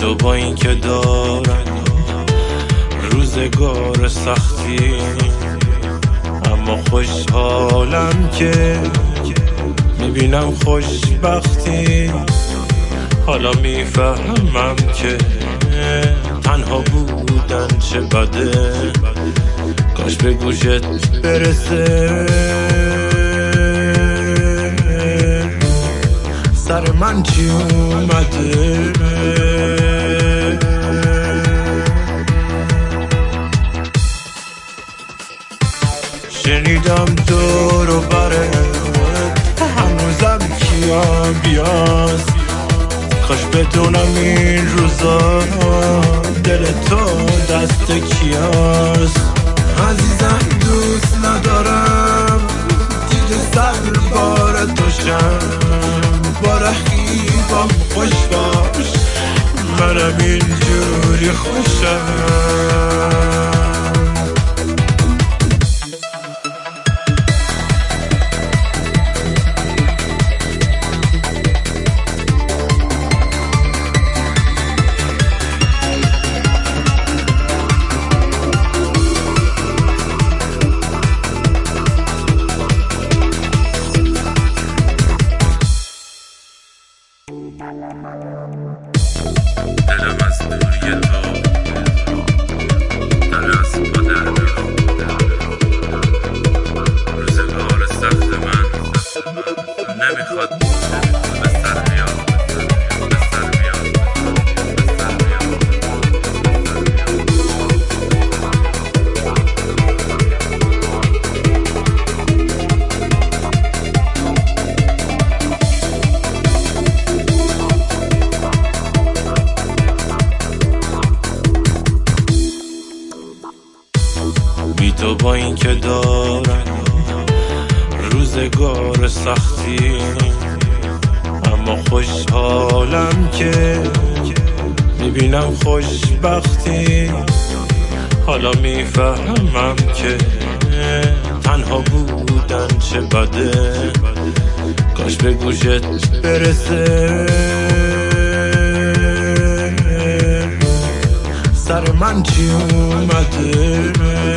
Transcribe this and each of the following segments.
تو با این که دارن روزگار سختی، اما خوشحالم که میبینم خوشبختی. حالا میفهمم که تنها بودن چه بده، کاش به گوشت برسه. سر من چی اومده؟ شنیدم دور و بره هنوزم کیا بیاست، کاش بدونم این روزا دل تو دست کیاست. عزیزم دوست ندارم دیگه سر بار توشم، با رقیبم خوش باش منم اینجوری خوشم. دلم از دوری تو در از پدر روزگار سخت من نمیخواد به سر بیاد. تو با این که دارن روزگار سختی، اما خوشحالم که میبینم خوشبختی. حالا میفهمم که تنها بودن چه بده، کاش به گوشت برسه. سر من چی اومده؟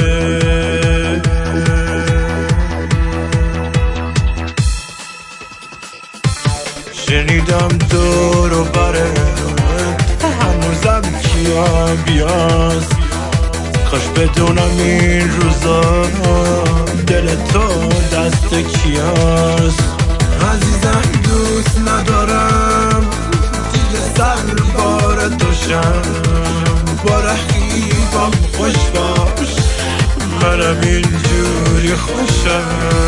شنیدم دور و بره هنوزم کیا بیاست، کاش بدونم این روزا دل تو دست کیاست. عزیزم دوست ندارم دیگه سر بار توشم، با رقیبم خوش باش منم اینجوری خوشم.